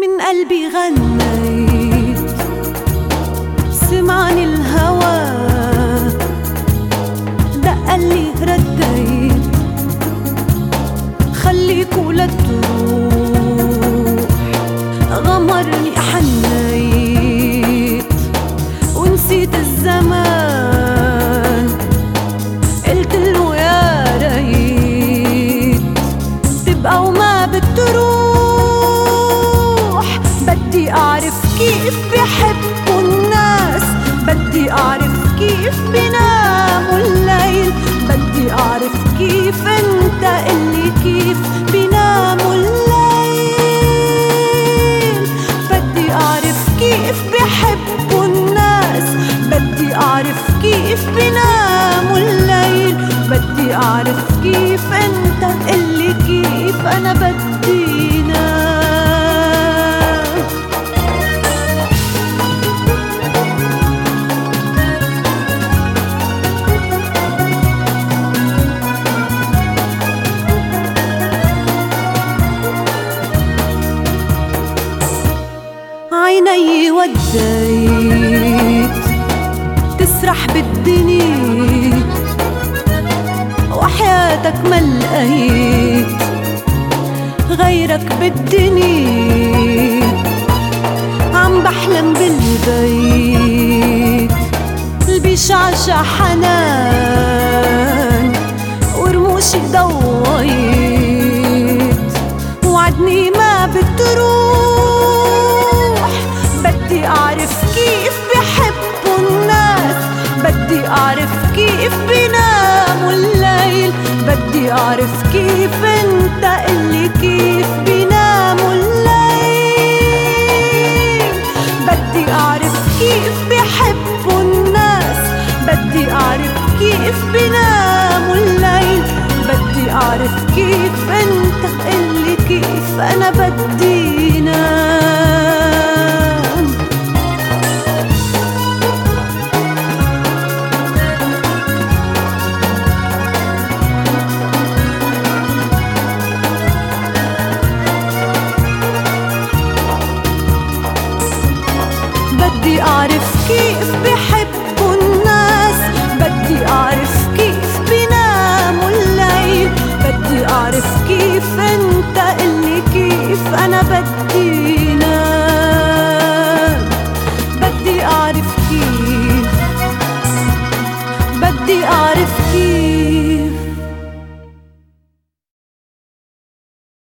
من قلبي غنيت، سمعني الهوى دقلي رديت، خليكوا لا تروح، غمرني حنيت ونسيت الزمان، قلتله يا ريت تبقى وما بتروح. بدي أعرف كيف بيحبوا الناس، بدي أعرف كيف بيناموا الليل، بدي أعرف كيف انت اللي كيف بيناموا الليل، بدي أعرف كيف بيحبوا الناس، بدي أعرف كيف بيناموا الليل، بدي أعرف كيف انت اللي كيف أنا بدي نام. عيني وديت تسرح بالدنيا، وحياتك ما لقيت غيرك بالدنيا، عم بحلم بالبيت اللي بيشعشع حنان ورموشي ضويت، وعدني ما بتروح. بدي أعرف كيف بيحبوا الناس، بدي أعرف كيف بيناموا الليل، بدي أعرف كيف انت اللي كيف بيناموا الليل، بدي أعرف كيف بيحبوا الناس، بدي أعرف كيف بيناموا الليل، بدي أعرف كيف انت اللي كيف أنا بدي نام. بدي أعرف كيف بيحبوا الناس، بدي أعرف كيف بيناموا الليل، بدي أعرف كيف انت اللي كيف أنا بدي